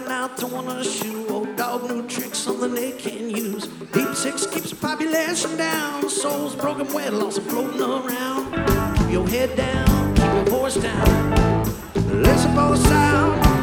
find out to want to shoe. Old dog, new tricks, something they can use. Deep six keeps the population down. Souls broken, wet, lost and floating around. Keep your head down, keep your voice down. Listen for the sound.